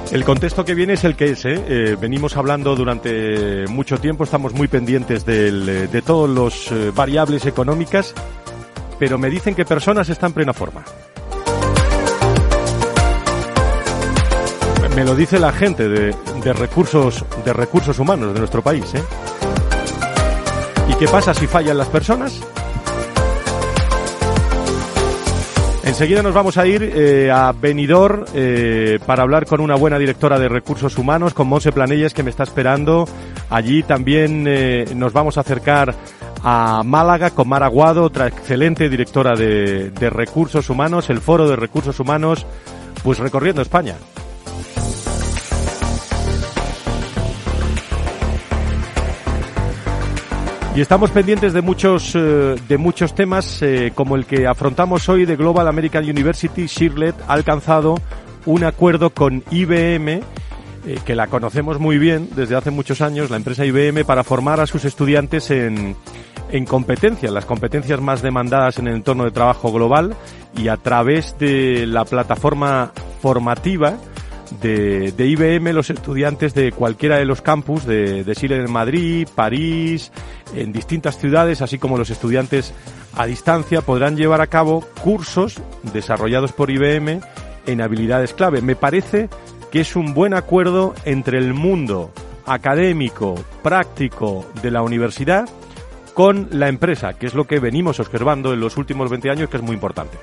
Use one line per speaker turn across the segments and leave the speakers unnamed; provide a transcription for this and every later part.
El contexto que viene es el que es, ¿eh? Venimos hablando durante mucho tiempo, estamos muy pendientes de todos los variables económicas, pero me dicen que personas están en plena forma. Me lo dice la gente de recursos humanos de nuestro país, ¿eh? ¿Y qué pasa si fallan las personas? Enseguida nos vamos a ir a Benidorm para hablar con una buena directora de recursos humanos, con Montse Planelles, que me está esperando. Allí también nos vamos a acercar a Málaga con Mar Aguado, otra excelente directora de recursos humanos, el Foro de Recursos Humanos, pues recorriendo España. Y estamos pendientes de muchos temas, como el que afrontamos hoy de Global American University. Shirley ha alcanzado un acuerdo con IBM, que la conocemos muy bien desde hace muchos años, la empresa IBM, para formar a sus estudiantes en competencias, las competencias más demandadas en el entorno de trabajo global, y a través de la plataforma formativa de IBM, los estudiantes de cualquiera de los campus de Schiller en Madrid, París, en distintas ciudades, así como los estudiantes a distancia, podrán llevar a cabo cursos desarrollados por IBM en habilidades clave. Me parece que es un buen acuerdo entre el mundo académico, práctico de la universidad con la empresa, que es lo que venimos observando en los últimos 20 años, que es muy importante.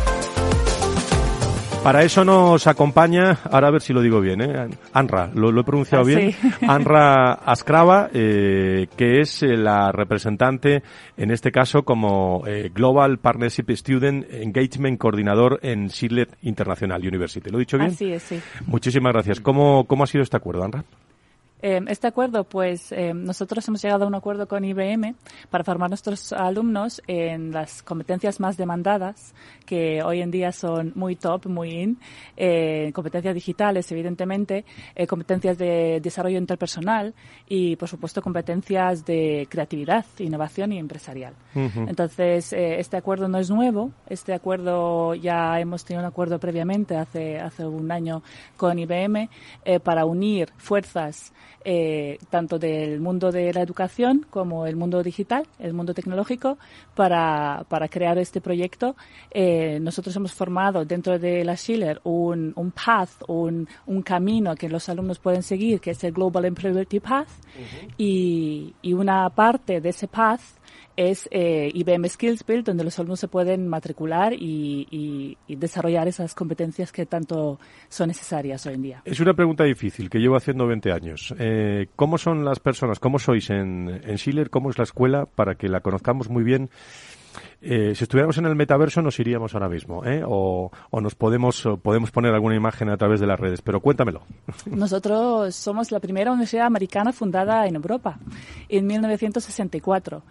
Para eso nos acompaña, ahora a ver si lo digo bien, Anra, ¿lo he pronunciado bien?
Sí.
Anra Askrava, que es la representante, en este caso, como Global Partnership Student Engagement Coordinador en Schiller International University. ¿Lo he dicho bien?
Así es, sí.
Muchísimas gracias. ¿Cómo ha sido este acuerdo, Anra?
Este acuerdo, pues nosotros hemos llegado a un acuerdo con IBM para formar a nuestros alumnos en las competencias más demandadas, que hoy en día son muy top, muy in, competencias digitales, evidentemente, competencias de desarrollo interpersonal y, por supuesto, competencias de creatividad, innovación y empresarial. Uh-huh. Entonces, este acuerdo no es nuevo. Este acuerdo ya hemos tenido un acuerdo previamente, hace un año, con IBM, para unir fuerzas tanto del mundo de la educación como el mundo digital, el mundo tecnológico, para crear este proyecto. Nosotros hemos formado dentro de la Schiller un path, un camino que los alumnos pueden seguir, que es el Global Employability Path, uh-huh. y una parte de ese path es IBM Skills Build, donde los alumnos se pueden matricular y desarrollar esas competencias que tanto son necesarias hoy en día. Es
una pregunta difícil que llevo haciendo 20 años. ¿Cómo son las personas? ¿Cómo sois en Schiller? ¿Cómo es la escuela? Para que la conozcamos muy bien. Si estuviéramos en el metaverso nos iríamos ahora mismo, o nos podemos poner alguna imagen a través de las redes, pero cuéntamelo.
Nosotros somos la primera universidad americana fundada en Europa en 1964.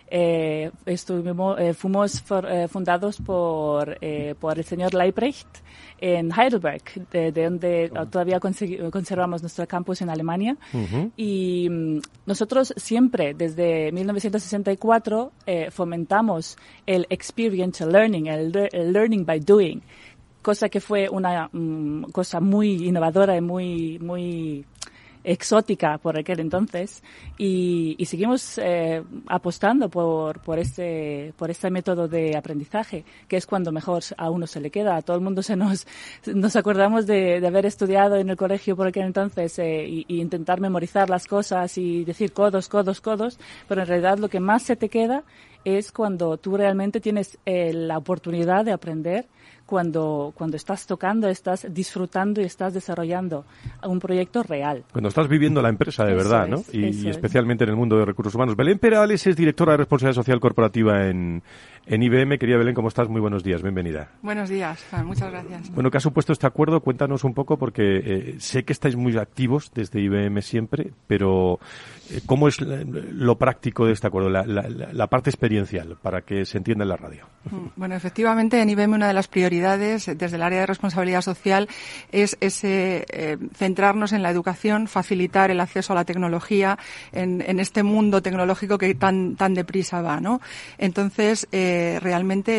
Fuimos fundados por el señor Leibrecht en Heidelberg, de donde todavía conservamos nuestro campus en Alemania. Uh-huh. Y nosotros siempre, desde 1964, fomentamos el experiential learning, el learning by doing, cosa que fue una cosa muy innovadora y muy exótica por aquel entonces, y seguimos apostando por este método de aprendizaje, que es cuando mejor a uno se le queda. A todo el mundo nos acordamos de haber estudiado en el colegio por aquel entonces y intentar memorizar las cosas y decir codos, pero en realidad lo que más se te queda es cuando tú realmente tienes la oportunidad de aprender, cuando estás tocando, estás disfrutando y estás desarrollando un proyecto real.
Cuando estás viviendo la empresa de verdad, ¿no? Y especialmente en el mundo de recursos humanos. Belén Perales es directora de Responsabilidad Social Corporativa en IBM. Querida Belén, ¿cómo estás? Muy buenos días, bienvenida.
Buenos días, muchas gracias.
Bueno, ¿qué ha supuesto este acuerdo? Cuéntanos un poco, porque sé que estáis muy activos desde IBM siempre, pero ¿cómo es lo práctico de este acuerdo, la parte experiencial, para que se entienda en la radio?
Bueno, efectivamente, en IBM una de las prioridades prioridades desde el área de responsabilidad social es centrarnos en la educación, facilitar el acceso a la tecnología en este mundo tecnológico que tan deprisa va, ¿no? Entonces, realmente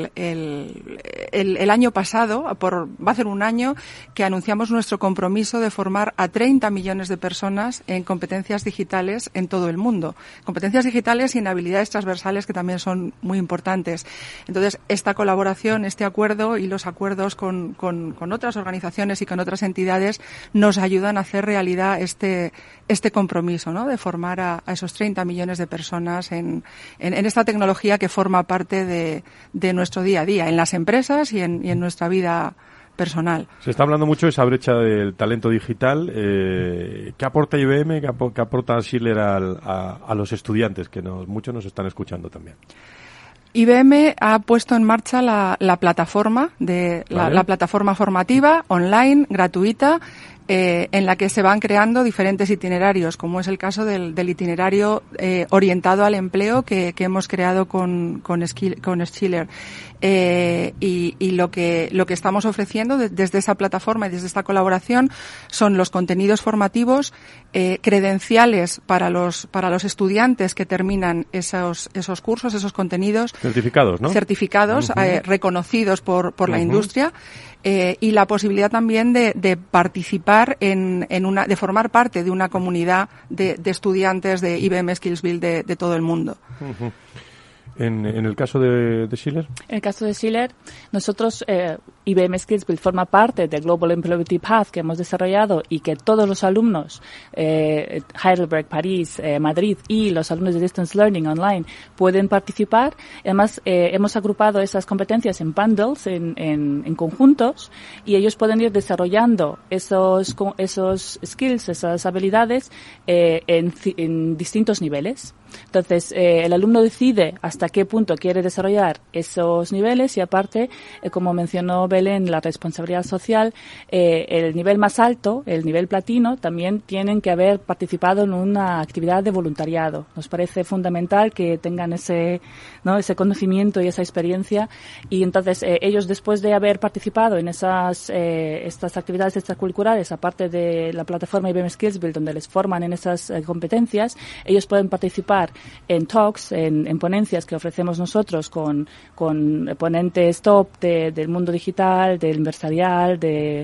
el año pasado, va a ser un año que anunciamos nuestro compromiso de formar a 30 millones de personas en competencias digitales en todo el mundo. Competencias digitales y en habilidades transversales que también son muy importantes. Entonces, esta colaboración, este acuerdo y los acuerdos con otras organizaciones y con otras entidades nos ayudan a hacer realidad este compromiso, ¿no? De formar a esos 30 millones de personas en esta tecnología que forma parte de nuestro día a día, en las empresas y en nuestra vida personal.
Se está hablando mucho de esa brecha del talento digital. ¿Qué aporta IBM, qué aporta Schiller a los estudiantes, que muchos nos están escuchando también?
IBM ha puesto en marcha la plataforma la plataforma formativa online gratuita, en la que se van creando diferentes itinerarios, como es el caso del itinerario orientado al empleo que hemos creado con Schiller. Y lo que estamos ofreciendo desde esa plataforma y desde esta colaboración son los contenidos formativos, credenciales para los estudiantes que terminan esos cursos, esos contenidos.
Certificados, ¿no?
Certificados, reconocidos por la industria. Y la posibilidad también de participar de formar parte de una comunidad de estudiantes de IBM Skills Build de todo el mundo.
En el caso de Schiller.
En el caso de Schiller, nosotros, IBM Skills Build forma parte del Global Employability Path que hemos desarrollado y que todos los alumnos, Heidelberg, París, Madrid y los alumnos de Distance Learning Online pueden participar. Además, hemos agrupado esas competencias en bundles, en conjuntos, y ellos pueden ir desarrollando esos skills, esas habilidades, en distintos niveles. Entonces, el alumno decide hasta qué punto quiere desarrollar esos niveles y aparte, como mencionó Belén, la responsabilidad social, el nivel más alto, el nivel platino, también tienen que haber participado en una actividad de voluntariado. Nos parece fundamental que tengan ese conocimiento y esa experiencia y entonces ellos después de haber participado en estas actividades extracurriculares, aparte de la plataforma IBM Skills Build donde les forman en esas competencias, ellos pueden participar en talks, en ponencias que ofrecemos nosotros con ponentes top del mundo digital, del empresarial,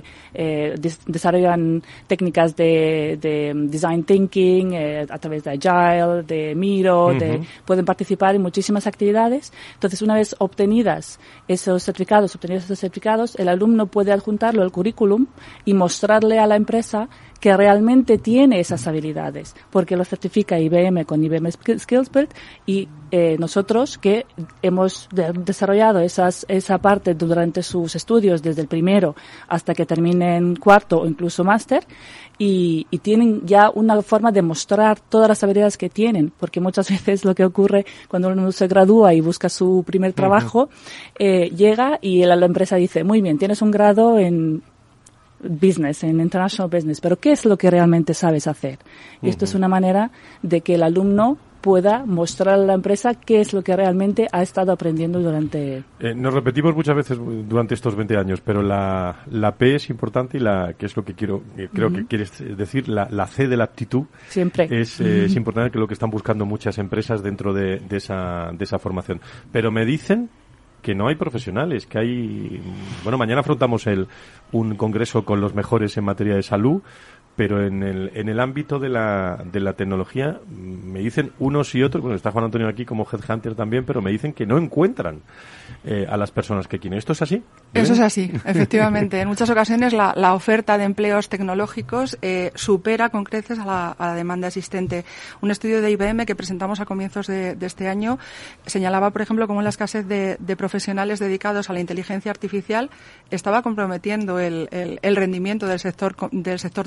desarrollan técnicas de design thinking a través de Agile, de Miro, pueden participar en muchísimas actividades. Entonces, una vez obtenidos esos certificados, el alumno puede adjuntarlo al currículum y mostrarle a la empresa que realmente tiene esas habilidades, porque lo certifica IBM con IBM Skills Build y nosotros que hemos desarrollado esa parte durante sus estudios desde el primero hasta que terminen cuarto o incluso máster y tienen ya una forma de mostrar todas las habilidades que tienen, porque muchas veces lo que ocurre cuando uno se gradúa y busca su primer trabajo, llega y la empresa dice, muy bien, tienes un grado en business, en international business, pero ¿qué es lo que realmente sabes hacer? Y esto es una manera de que el alumno pueda mostrar a la empresa qué es lo que realmente ha estado aprendiendo durante...
Nos repetimos muchas veces durante estos 20 años, pero la P es importante y que es lo que creo que quieres decir, la C de la aptitud. Siempre. Es importante, que es lo que están buscando muchas empresas dentro de esa formación. Pero me dicen que no hay profesionales, que hay... Bueno, mañana afrontamos un congreso con los mejores en materia de salud, pero en el ámbito de la tecnología me dicen unos y otros, bueno, está Juan Antonio aquí como headhunter también, pero me dicen que no encuentran a las personas que quieren. ¿Esto es así?
Eso es así, efectivamente. En muchas ocasiones la oferta de empleos tecnológicos supera con creces a la demanda existente. Un estudio de IBM que presentamos a comienzos de este año señalaba, por ejemplo, cómo la escasez de profesionales dedicados a la inteligencia artificial estaba comprometiendo el rendimiento del sector tecnológico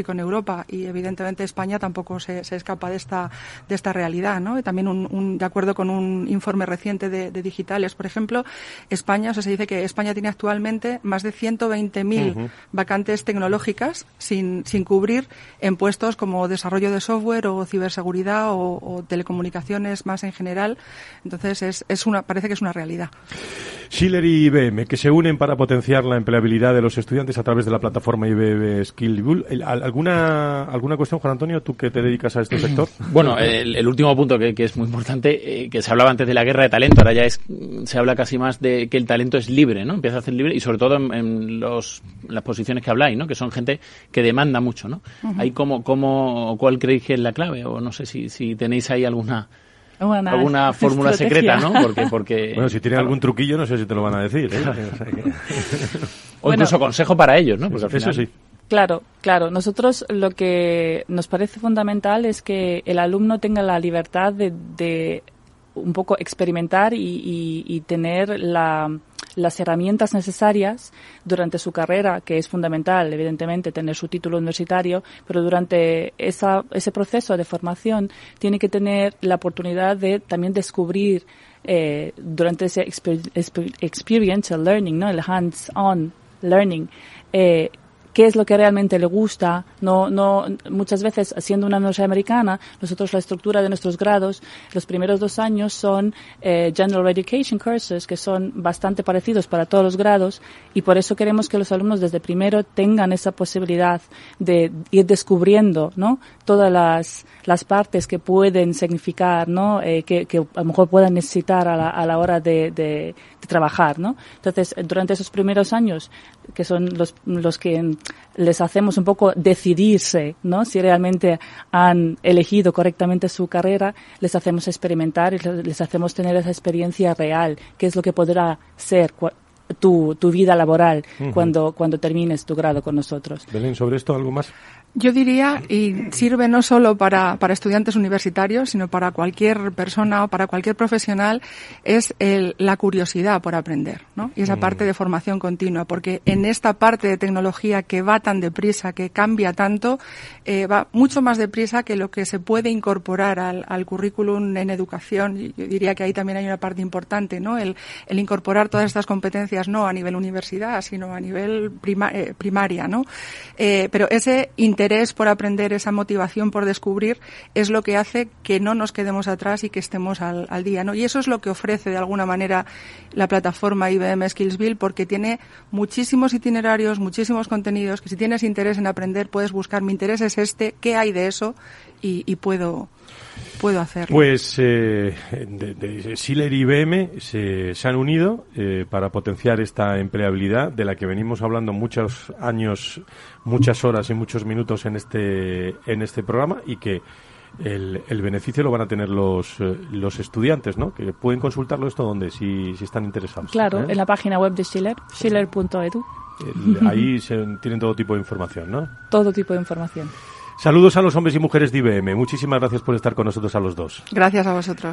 tecnológico en Europa, y evidentemente España tampoco se escapa de esta realidad, ¿no? Y también de acuerdo con un informe reciente de Digitales, por ejemplo, España, se dice que España tiene actualmente más de 120.000 vacantes tecnológicas sin cubrir en puestos como desarrollo de software o ciberseguridad o telecomunicaciones más en general. Entonces parece que es una realidad.
Schiller y IBM, que se unen para potenciar la empleabilidad de los estudiantes a través de la plataforma IBM Skillsbill. ¿Alguna cuestión, Juan Antonio, tú que te dedicas a este sector?
Bueno, el último punto que es muy importante, que se hablaba antes de la guerra de talento, ahora ya se habla casi más de que el talento es libre, ¿no? Empieza a ser libre, y sobre todo en las posiciones que habláis, ¿no? Que son gente que demanda mucho, ¿no? Ahí ¿cuál creéis que es la clave? O no sé si tenéis ahí alguna fórmula secreta, ¿no? Porque
bueno, si tienen algún truquillo, no sé si te lo van a decir, ¿eh?
O incluso consejo para ellos, ¿no? Porque al final...
Eso sí.
Claro. Nosotros lo que nos parece fundamental es que el alumno tenga la libertad de un poco experimentar y tener las herramientas necesarias durante su carrera, que es fundamental, evidentemente, tener su título universitario, pero durante ese proceso de formación tiene que tener la oportunidad de también descubrir durante ese experiential learning, ¿no? El hands-on learning, qué es lo que realmente le gusta. No, muchas veces, siendo una universidad americana, nosotros la estructura de nuestros grados, los primeros 2 años son General Education Courses, que son bastante parecidos para todos los grados, y por eso queremos que los alumnos desde primero tengan esa posibilidad de ir descubriendo, ¿no? Todas las partes que pueden significar, ¿no? Que a lo mejor puedan necesitar a la hora de trabajar, ¿no? Entonces, durante esos primeros años, que son los que les hacemos un poco decidirse, ¿no? Si realmente han elegido correctamente su carrera, les hacemos experimentar y les hacemos tener esa experiencia real, que es lo que podrá ser tu vida laboral cuando termines tu grado con nosotros.
Belén, ¿sobre esto algo más?
Yo diría, y sirve no solo para estudiantes universitarios, sino para cualquier persona o para cualquier profesional, es la curiosidad por aprender, ¿no? Y esa parte de formación continua, porque en esta parte de tecnología que va tan deprisa, que cambia tanto, va mucho más deprisa que lo que se puede incorporar al currículum en educación. Yo diría que ahí también hay una parte importante, ¿no? El incorporar todas estas competencias no a nivel universidad, sino a nivel primaria, ¿no? Pero ese interés por aprender, esa motivación por descubrir, es lo que hace que no nos quedemos atrás y que estemos al día, ¿no? Y eso es lo que ofrece de alguna manera la plataforma IBM Skillsbill, porque tiene muchísimos itinerarios, muchísimos contenidos, que si tienes interés en aprender puedes buscar, mi interés es este, ¿qué hay de eso? Y puedo hacerlo.
Pues de Schiller y IBM se han unido para potenciar esta empleabilidad de la que venimos hablando muchos años, muchas horas y muchos minutos en este programa, y que el beneficio lo van a tener los estudiantes, ¿no? Que pueden consultarlo esto donde si están interesados.
Claro, en la página web de Schiller, schiller.edu.
Ahí tienen todo tipo de información, ¿no?
Todo tipo de información.
Saludos a los hombres y mujeres de IBM. Muchísimas gracias por estar con nosotros a los dos.
Gracias a vosotros.